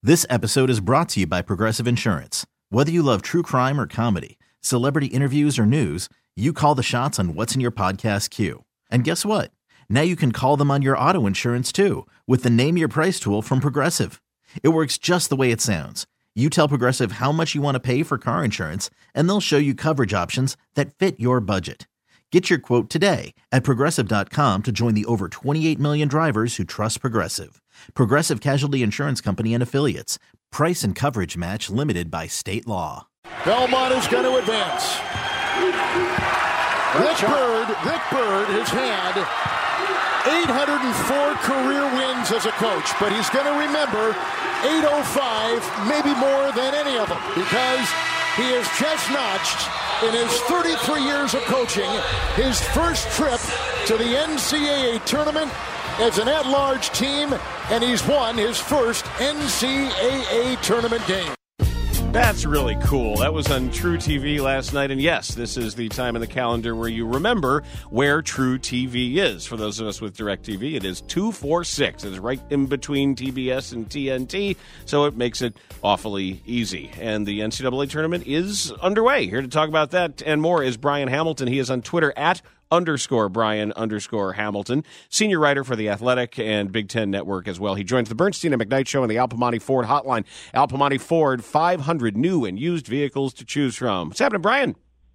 This episode is brought to you by Progressive Insurance. Whether you love true crime or comedy, celebrity interviews or news, you call the shots on what's in your podcast queue. And guess what? Now you can call them on your auto insurance too with the Name Your Price tool from Progressive. It works just the way it sounds. You tell Progressive how much you want to pay for car insurance, and they'll show you coverage options that fit your budget. Get your quote today at Progressive.com to join the over 28 million drivers who trust Progressive. Progressive Casualty Insurance Company and Affiliates. Price and coverage match limited by state law. Belmont is going to advance. Rick Bird has had 804 career wins as a coach, but he's going to remember 805 maybe more than any of them because he has just notched in his 33 years of coaching his first trip to the NCAA tournament as an at-large team, and he's won his first NCAA tournament game. That's really cool. That was on True TV last night. And yes, this is the time in the calendar where you remember where True TV is. For those of us with DirecTV, it is 246. It's right in between TBS and TNT, so it makes it awfully easy. And the NCAA tournament is underway. Here to talk about that and more is Brian Hamilton. He is on Twitter at _Brian_Hamilton, senior writer for The Athletic and Big Ten Network as well. He joins the Bernstein and McKnight Show on the Al Piemonte Ford hotline. Al Piemonte Ford, 500 new and used vehicles to choose from. What's happening, Brian?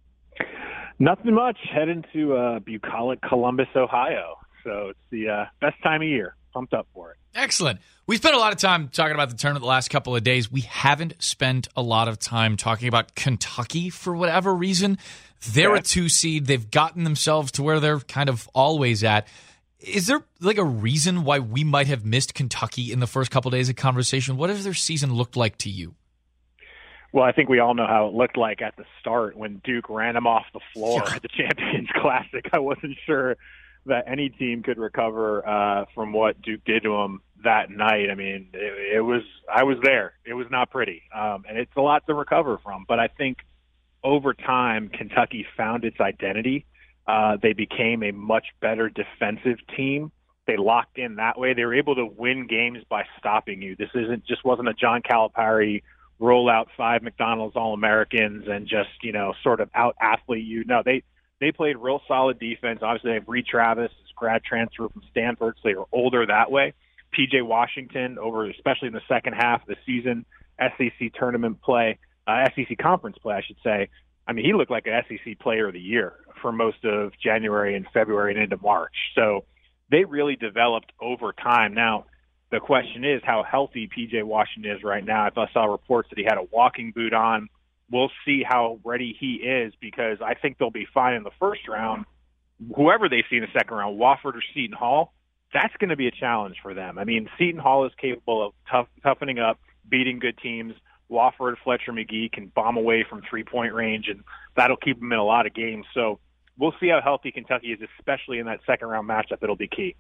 Nothing much. Heading to bucolic Columbus, Ohio. So it's the best time of year. Pumped up for it. Excellent. We spent a lot of time talking about the tournament the last couple of days. We haven't spent a lot of time talking about Kentucky for whatever reason. They're a 2 seed. They've gotten themselves to where they're kind of always at. Is there like a reason why we might have missed Kentucky in the first couple of days of conversation? What has their season looked like to you? Well, I think we all know how it looked like at the start when Duke ran them off the floor at the Champions Classic. I wasn't sure that any team could recover from what Duke did to them that night. I mean, I was there. It was not pretty. And it's a lot to recover from. But I think over time, Kentucky found its identity. They became a much better defensive team. They locked in that way. They were able to win games by stopping you. This wasn't a John Calipari roll out 5 McDonald's All-Americans and just, sort of out-athlete you. No, they played real solid defense. Obviously, they have Reed Travis, his grad transfer from Stanford, so they were older that way. P.J. Washington, especially in the second half of the season, SEC tournament play, SEC conference play, I should say. I mean, he looked like an SEC player of the year for most of January and February and into March. So they really developed over time. Now, the question is how healthy P.J. Washington is right now. I saw reports that he had a walking boot on. We'll see how ready he is because I think they'll be fine in the first round. Whoever they see in the second round, Wofford or Seton Hall, that's going to be a challenge for them. I mean, Seton Hall is capable of toughening up, beating good teams. Wofford, Fletcher McGee can bomb away from three-point range, and that'll keep them in a lot of games. So we'll see how healthy Kentucky is, especially in that second-round matchup. It'll be key.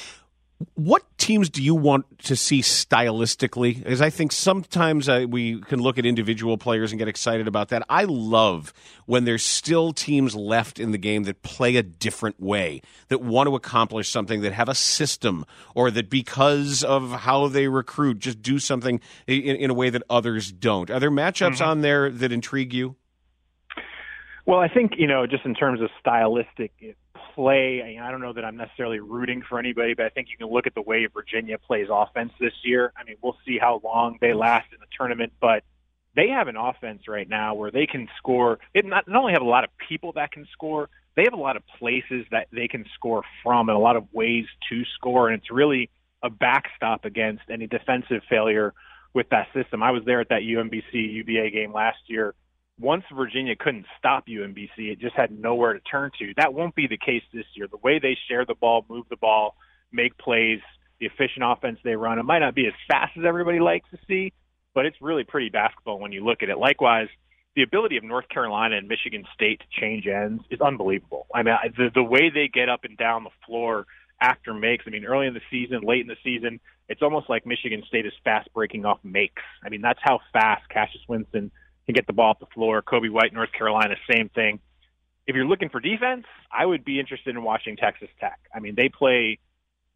What teams do you want to see stylistically? Because I think sometimes we can look at individual players and get excited about that. I love when there's still teams left in the game that play a different way, that want to accomplish something, that have a system, or that because of how they recruit, just do something in a way that others don't. Are there matchups on there that intrigue you? Well, I think, just in terms of stylistic play, I don't know that I'm necessarily rooting for anybody, but I think you can look at the way Virginia plays offense this year. I mean, we'll see how long they last in the tournament, but they have an offense right now where they can score. They not only have a lot of people that can score, they have a lot of places that they can score from and a lot of ways to score, and it's really a backstop against any defensive failure with that system. I was there at that UMBC-UVA game last year. Once Virginia couldn't stop UMBC, it just had nowhere to turn to. That won't be the case this year. The way they share the ball, move the ball, make plays, the efficient offense they run, it might not be as fast as everybody likes to see, but it's really pretty basketball when you look at it. Likewise, the ability of North Carolina and Michigan State to change ends is unbelievable. I mean, the way they get up and down the floor after makes, early in the season, late in the season, it's almost like Michigan State is fast breaking off makes. That's how fast Cassius Winston can get the ball off the floor. Kobe White, North Carolina, same thing. If you're looking for defense, I would be interested in watching Texas Tech. They play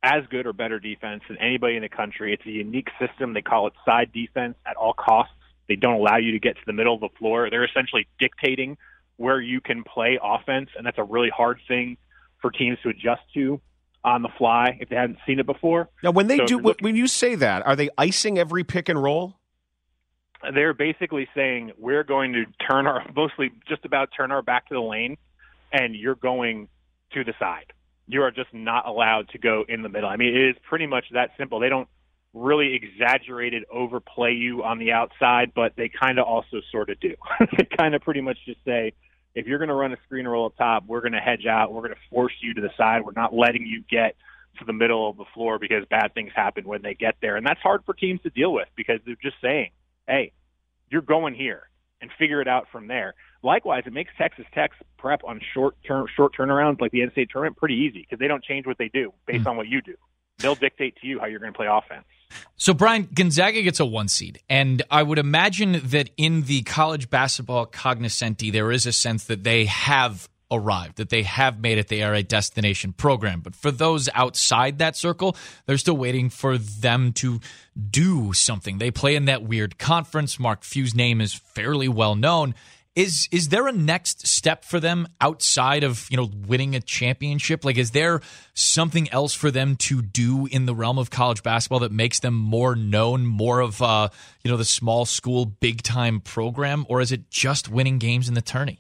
as good or better defense than anybody in the country. It's a unique system. They call it side defense at all costs. They don't allow you to get to the middle of the floor. They're essentially dictating where you can play offense, and that's a really hard thing for teams to adjust to on the fly if they haven't seen it before. Now, when when you say that, are they icing every pick and roll? They're basically saying we're going to turn our back to the lane, and you're going to the side. You are just not allowed to go in the middle. I mean, it is pretty much that simple. They don't really exaggerated overplay you on the outside, but they kind of also sort of do. They kind of pretty much just say, if you're going to run a screen roll up top, we're going to hedge out. We're going to force you to the side. We're not letting you get to the middle of the floor because bad things happen when they get there. And that's hard for teams to deal with because they're just saying, hey, you're going here and figure it out from there. Likewise, it makes Texas Tech's prep on short turnarounds like the NCAA tournament pretty easy because they don't change what they do based on what you do. They'll dictate to you how you're going to play offense. So, Brian, Gonzaga gets a 1 seed, and I would imagine that in the college basketball cognoscenti, there is a sense that they have arrived, that they have made it, they are a destination program. But for those outside that circle, they're still waiting for them to do something. They play in that weird conference. Mark Few's name is fairly well known. Is there a next step for them outside of, winning a championship? Like, is there something else for them to do in the realm of college basketball that makes them more known, more of, the small school, big time program? Or is it just winning games in the tourney?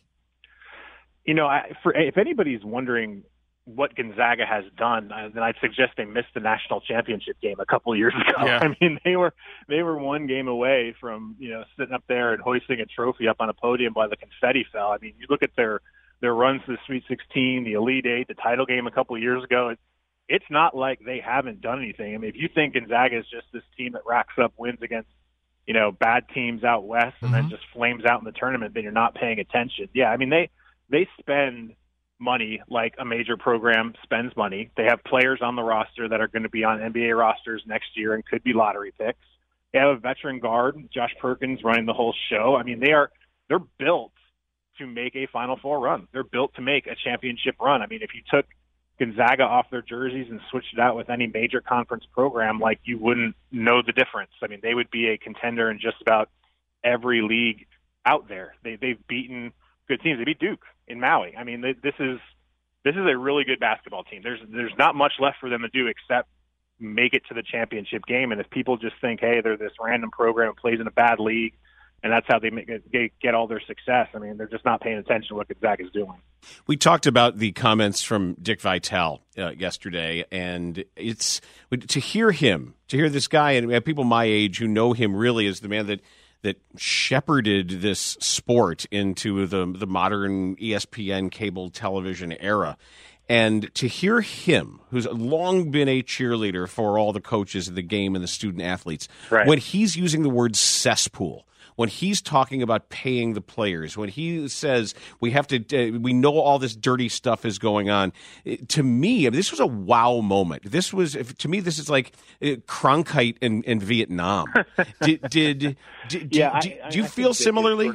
If anybody's wondering what Gonzaga has done, then I'd suggest they missed the national championship game a couple of years ago. Yeah. I mean, they were one game away from, sitting up there and hoisting a trophy up on a podium while the confetti fell. I mean, you look at their runs to the Sweet 16, the Elite Eight, the title game a couple of years ago. It's not like they haven't done anything. I mean, if you think Gonzaga is just this team that racks up wins against, bad teams out west and then just flames out in the tournament, then you're not paying attention. Yeah, I mean, they spend money like a major program spends money. They have players on the roster that are going to be on NBA rosters next year and could be lottery picks. They have a veteran guard, Josh Perkins, running the whole show. I mean, they're built to make a Final Four run. They're built to make a championship run. I mean, if you took Gonzaga off their jerseys and switched it out with any major conference program, like, you wouldn't know the difference. I mean, they would be a contender in just about every league out there. They've beaten good teams. They beat Duke in Maui. I mean, this is a really good basketball team. There's not much left for them to do except make it to the championship game. And if people just think, hey, they're this random program that plays in a bad league, and that's how they get all their success, I mean, they're just not paying attention to what Gonzaga is doing. We talked about the comments from Dick Vitale yesterday, and it's to hear this guy, and people my age who know him really as the man that shepherded this sport into the modern ESPN cable television era. And to hear him, who's long been a cheerleader for all the coaches in the game and the student athletes, right, when he's using the word cesspool, when he's talking about paying the players, when he says we know all this dirty stuff is going on, to me, this was a wow moment. To me, this is like Cronkite in Vietnam. Do you feel similarly?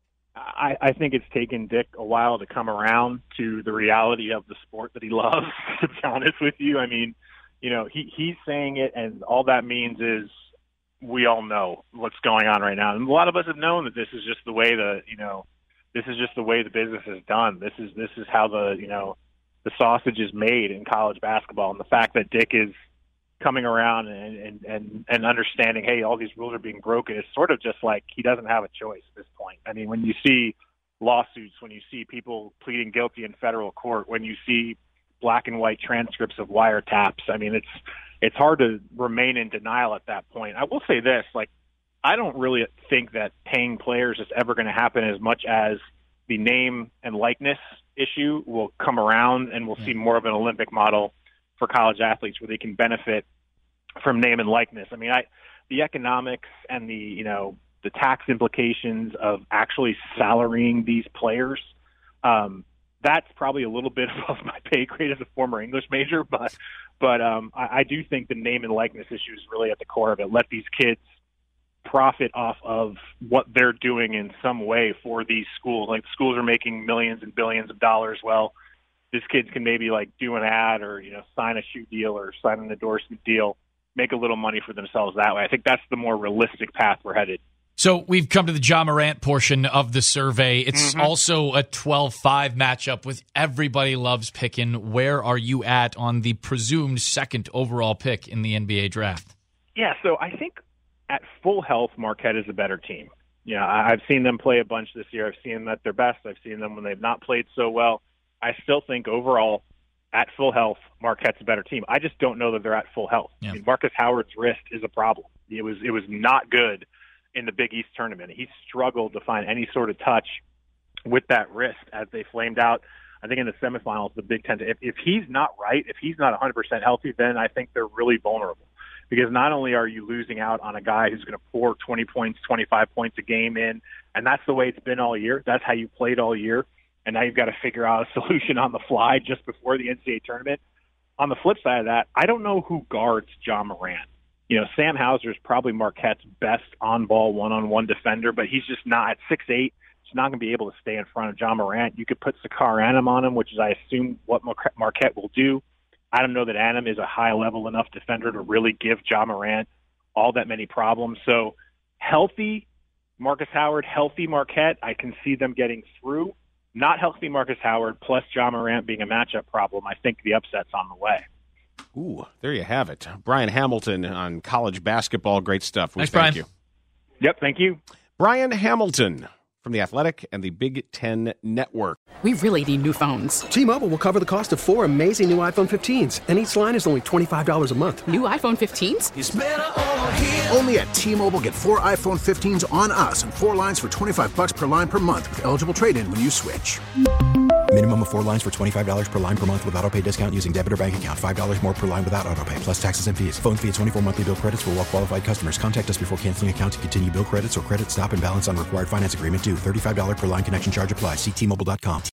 I think it's taken Dick a while to come around to the reality of the sport that he loves, to be honest with you. I mean, he's saying it, and all that means is we all know what's going on right now. And a lot of us have known that this is just the way the business is done. This is how the sausage is made in college basketball. And the fact that Dick is coming around and understanding, hey, all these rules are being broken, is sort of just like he doesn't have a choice at this point. I mean, when you see lawsuits, when you see people pleading guilty in federal court, when you see black and white transcripts of wiretaps, I mean, it's hard to remain in denial at that point. I will say this, I don't really think that paying players is ever going to happen as much as the name and likeness issue will come around, and we'll see more of an Olympic model for college athletes where they can benefit from name and likeness. I mean, the economics and the tax implications of actually salarying these players, that's probably a little bit above my pay grade as a former English major, but I do think the name and likeness issue is really at the core of it. Let these kids profit off of what they're doing in some way for these schools. Like, schools are making millions and billions of dollars. Well, this kid can maybe like do an ad or, sign a shoe deal or sign an endorsement deal, make a little money for themselves that way. I think that's the more realistic path we're headed. So we've come to the Ja Morant portion of the survey. It's also a 12-5 matchup with everybody loves picking. Where are you at on the presumed second overall pick in the NBA draft? Yeah, so I think at full health, Marquette is a better team. I've seen them play a bunch this year. I've seen them at their best. I've seen them when they've not played so well. I still think overall, at full health, Marquette's a better team. I just don't know that they're at full health. Yeah. I mean, Marcus Howard's wrist is a problem. It was not good in the Big East tournament. He struggled to find any sort of touch with that wrist as they flamed out, I think, in the semifinals, the Big Ten. If he's not right, if he's not 100% healthy, then I think they're really vulnerable. Because not only are you losing out on a guy who's going to pour 20 points, 25 points a game in, and that's the way it's been all year. That's how you played all year. And now you've got to figure out a solution on the fly just before the NCAA tournament. On the flip side of that, I don't know who guards Ja Morant. Sam Hauser is probably Marquette's best on-ball one-on-one defender, but he's just not at 6'8". He's not going to be able to stay in front of Ja Morant. You could put Sakar Anim on him, which is, I assume, what Marquette will do. I don't know that Anim is a high-level enough defender to really give Ja Morant all that many problems. So healthy Marcus Howard, healthy Marquette, I can see them getting through. Not healthy Marcus Howard plus Ja Morant being a matchup problem, I think the upset's on the way. Ooh, there you have it. Brian Hamilton on college basketball. Great stuff. Thanks, Brian. You. Yep, thank you. Brian Hamilton from The Athletic and the Big Ten Network. We really need new phones. T-Mobile will cover the cost of 4 amazing new iPhone 15s, and each line is only $25 a month. New iPhone 15s? It's better over here. Only at T-Mobile, get 4 iPhone 15s on us and 4 lines for $25 per line per month with eligible trade-in when you switch. Minimum of 4 lines for $25 per line per month with autopay discount using debit or bank account. $5 more per line without autopay, plus taxes and fees. Phone fee at 24 monthly bill credits for well-qualified customers. Contact us before canceling account to continue bill credits or credit stop and balance on required finance agreement due. $35 per line connection charge applies. See T-Mobile.com.